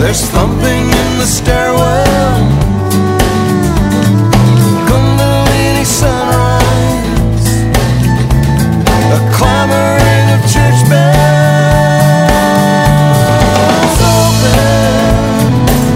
There's thumping in the stairwell, Kundalini sunrise, a clamoring of church bells. Open,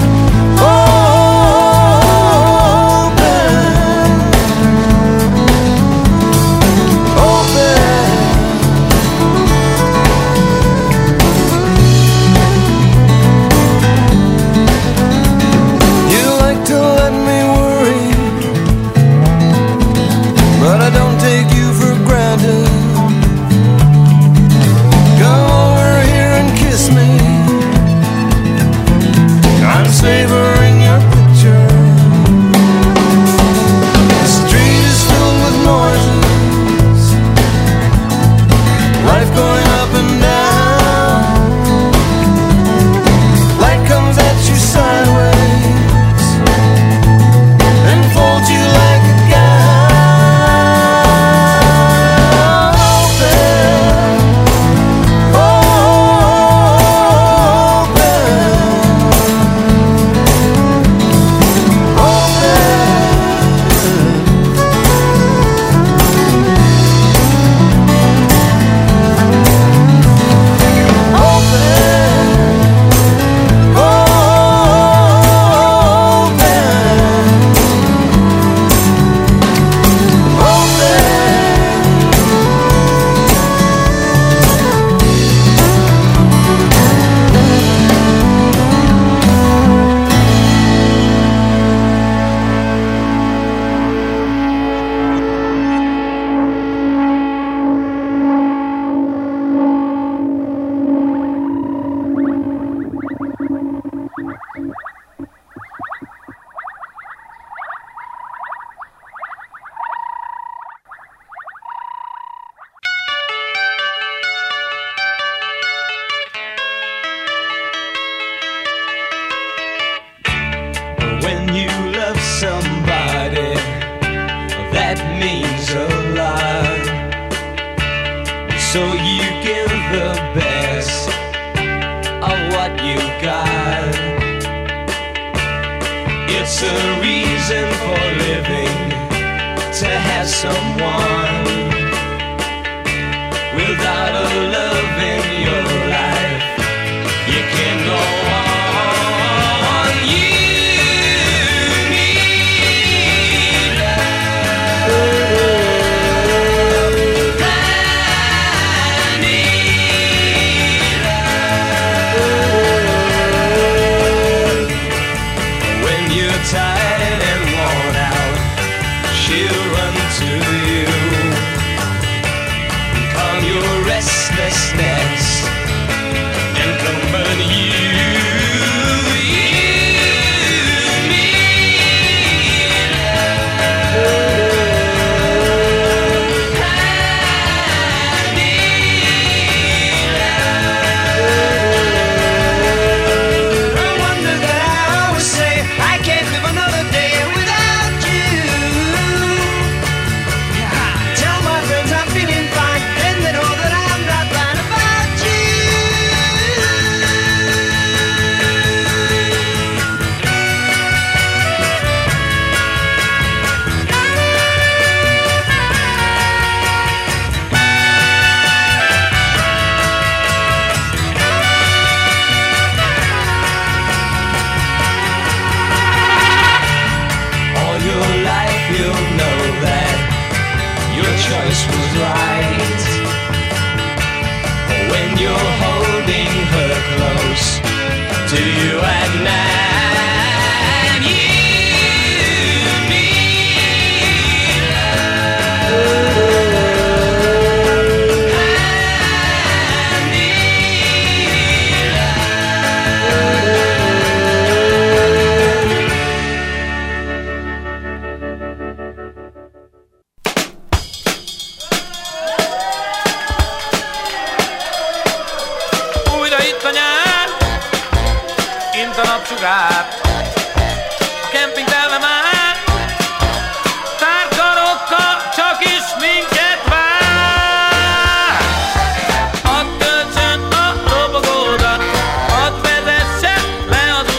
savoring your picture. The street is filled with noises, life going up and down. Light comes at you sideways and folds you like a gown. Open, when you love somebody, that means a lot. So you give the best of what you got. It's a reason for living, to have someone. Without a love in your life, you can go on. Hadd töltsön a robogóra, hadd vezesse le az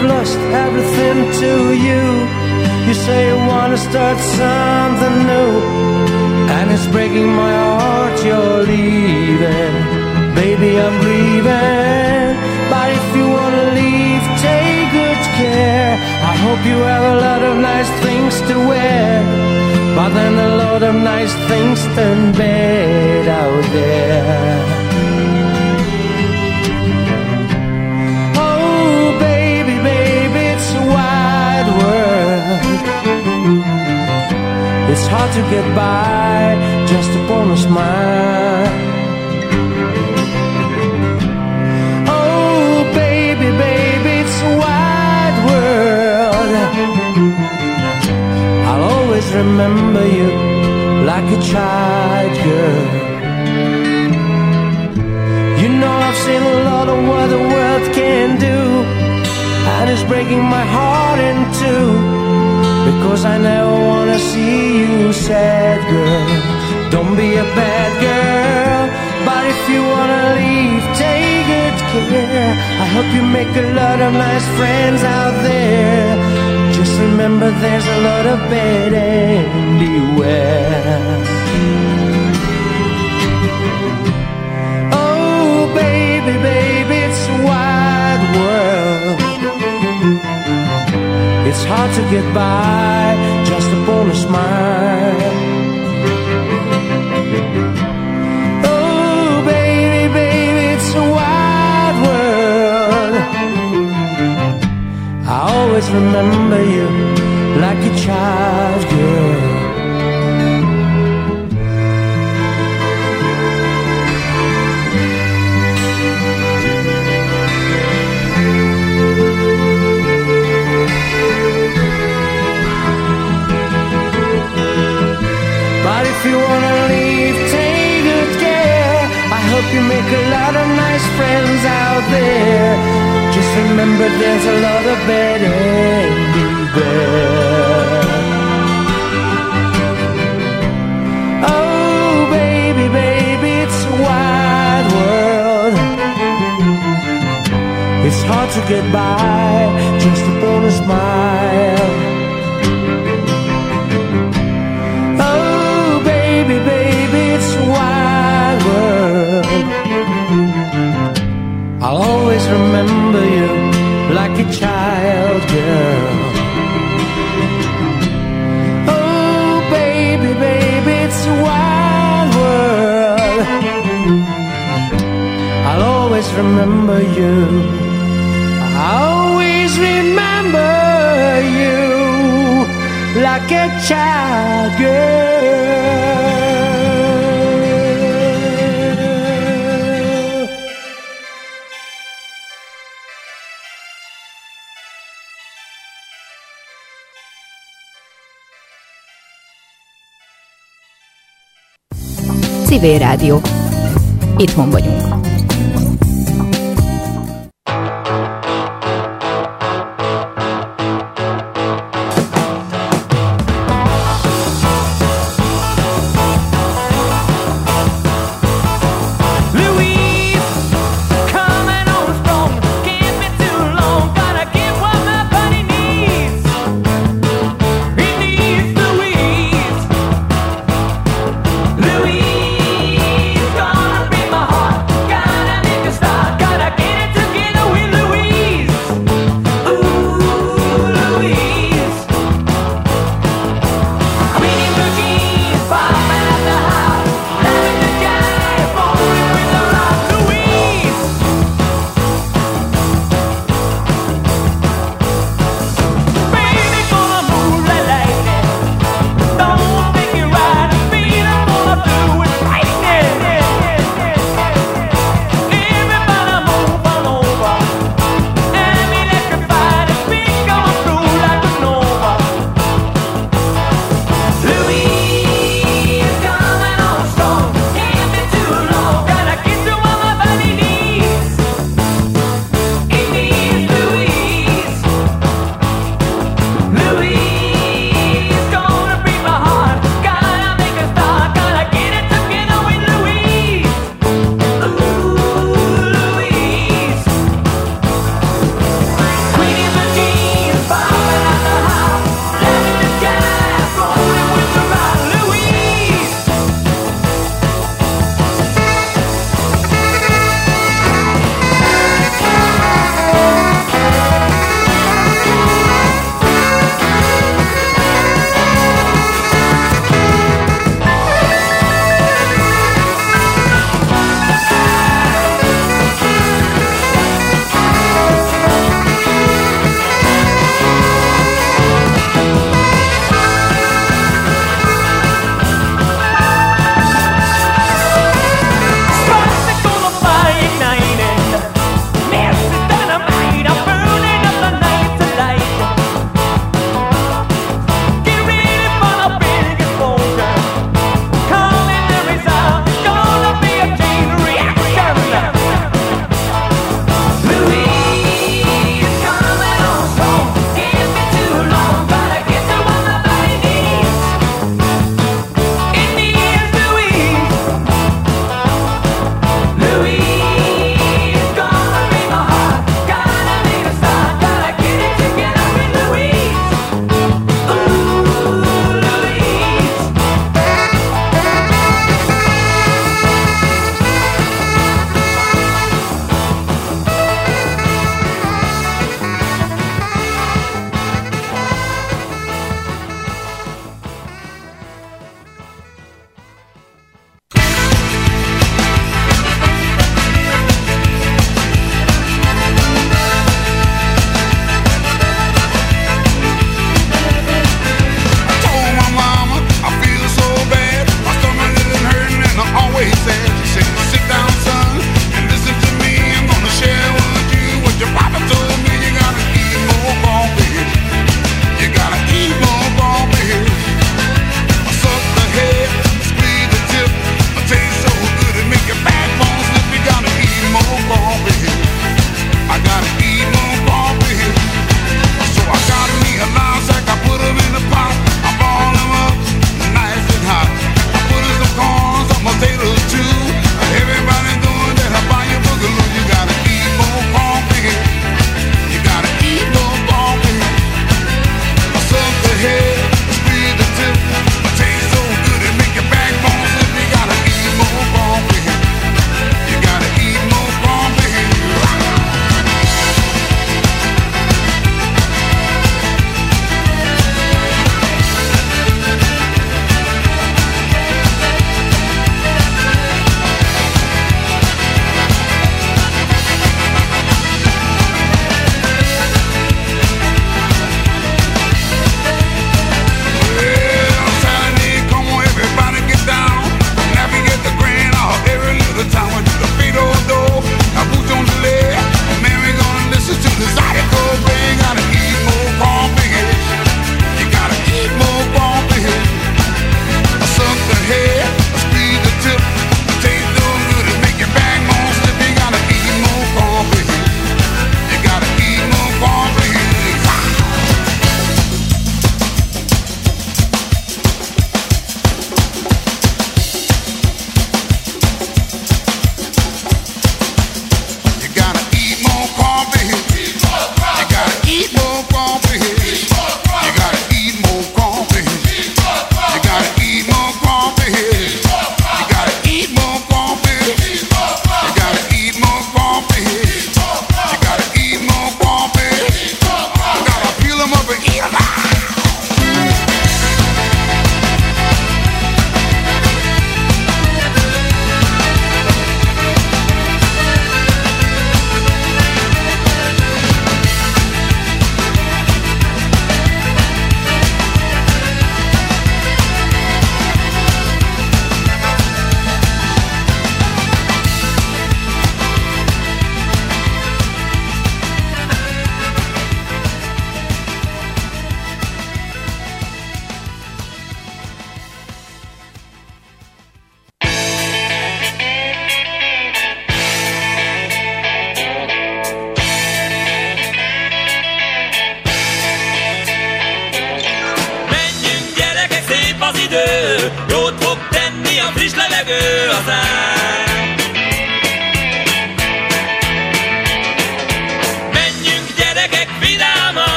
I've lost everything to you. You say you wanna start something new, and it's breaking my heart you're leaving. Baby, I'm leaving. But if you wanna leave, take good care. I hope you have a lot of nice things to wear, but then a lot of nice things turn bad out there. Oh baby, baby, it's a wide world. It's hard to get by just upon a smile. Oh baby, baby, it's a wide world. I'll always remember you like a child girl. You know I've seen a lot of what the world can do, and it's breaking my heart in two, because I never wanna see you sad, girl. Don't be a bad girl, but if you wanna leave, take good care. I hope you make a lot of nice friends out there. Just remember there's a lot of bad and beware. Oh baby, baby, it's a wide world. It's hard to get by just upon a smile. Oh baby, baby, it's a wide world. I always remember you like a child girl. If you wanna leave, take good care. I hope you make a lot of nice friends out there. Just remember there's a lot of bad and beware. Oh baby, baby, it's a wide world. It's hard to get by just upon a smile. Baby, baby, it's a wide world. I'll always remember you like a child girl. Oh, baby, baby, it's a wide world. I'll always remember you. I'll always remember you like a child girl. Civil Rádió. Itthon vagyunk. Louise, gonna bring my heart.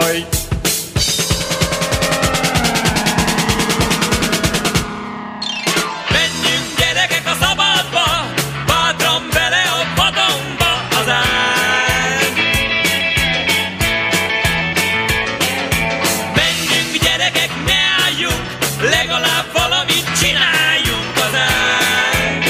baj. Menjünk gyerekek a szabadba, bátran bele a vadonba az ág. Menjünk gyerekek, ne álljunk, legalább valamit csináljunk az ág.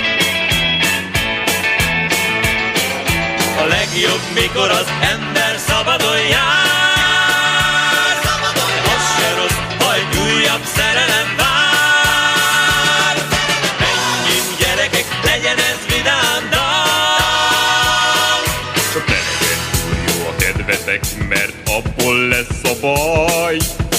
A legjobb, mikor az ember szabadon jár. Az se rossz, ha egy újabb szerelem vár. Menjünk gyerekek, legyen ez vidám dal. Csak ne legyen túl jó a kedvetek, mert abból lesz a baj.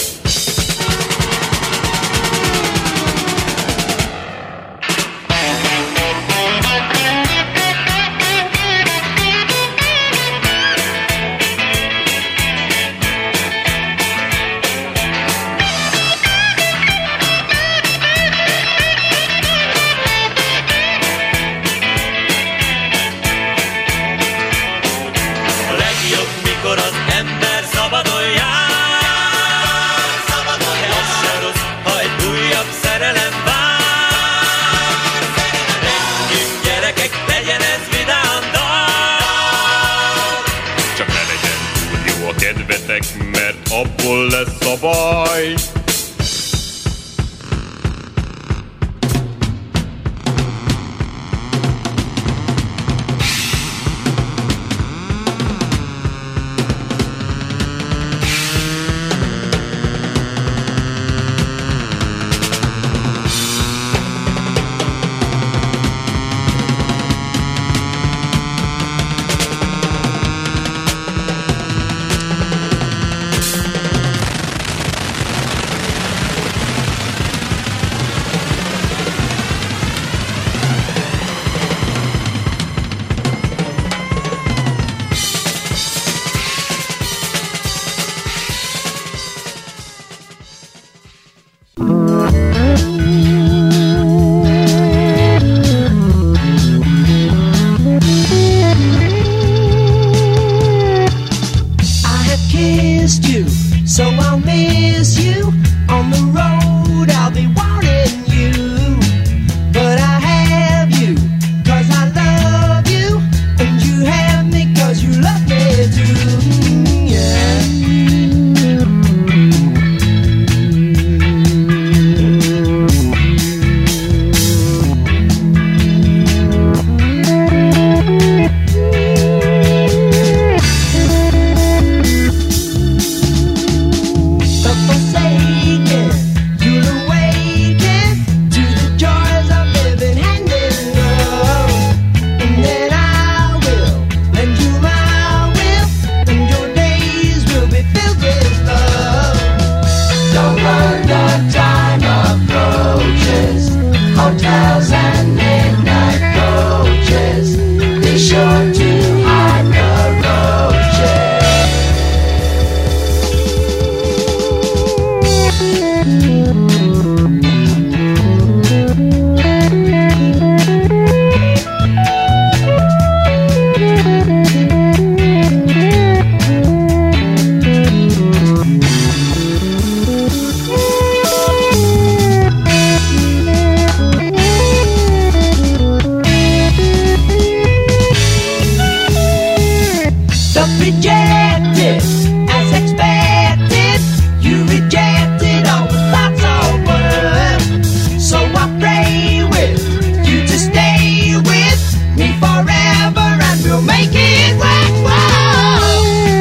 A legjobb, mikor az ember szabadon jár. De az se rossz, ha egy újabb szerelem vár. Menjünk gyerekek, legyen ez vidám dal. Csak ne legyen túl jó a kedvetek, mert abból lesz a baj. So I'll miss you on the road, I'll be wanting you. But I have you, 'cause I love you. And you have me, 'cause you love me too. Yeah. Hotels and midnight coaches, be sure to hide the rejected, as expected. You rejected all the thoughts of worth. So I pray with you to stay with me forever, and we'll make it work. Whoa.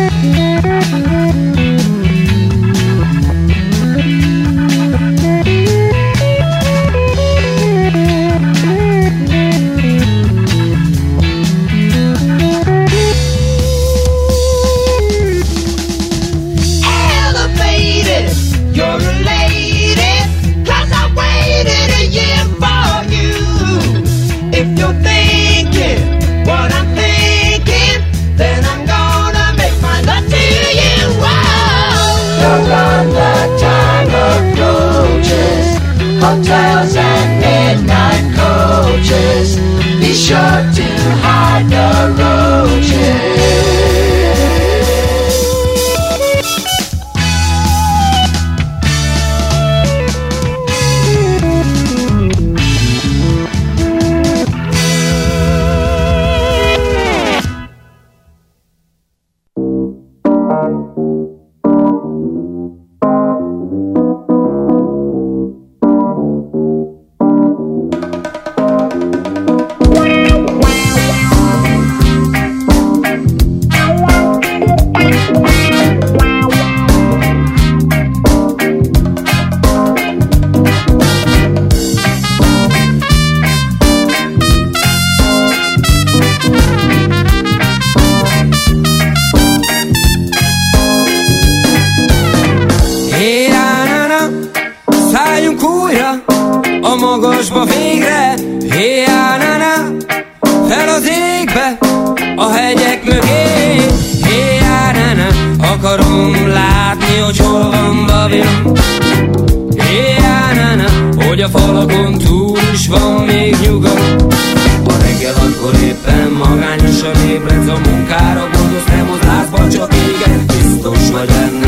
You're a lady, 'cause I waited a year for you. If you're thinking what I'm thinking, then I'm gonna make my love to you. Whoa. You're on the time approaches, hotels and midnight coaches. Be sure to hide the roaches. magasba végre, hé-á-na-na, fel az égbe, a hegyek mögé, hé-á-na-na, akarom látni, hogy hol van Babilon, hé-á-na-na, hogy a falakon túl is van még nyugat. A reggel akkor éppen magányosan ébredsz, a munkára gondolsz, nem az lázba csak éget, biztos vagy benne,